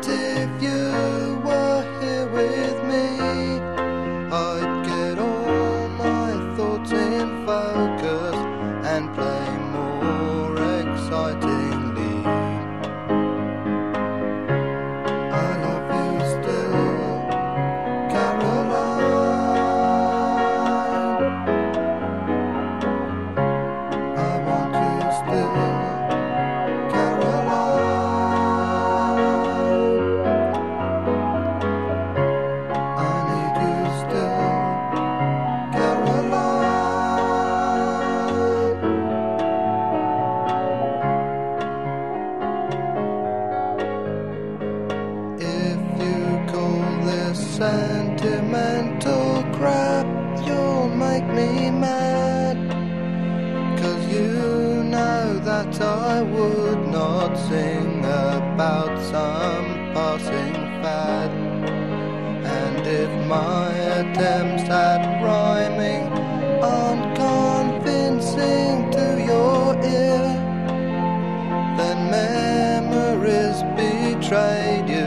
if you were here with me, I'd get all my thoughts in focus and play more excitingly. I love you still, Caroline. I want you still, sentimental crap, you'll make me mad, 'cause you know that I would not sing about some passing fad. And if my attempts at rhyming aren't convincing to your ear, then memories betrayed you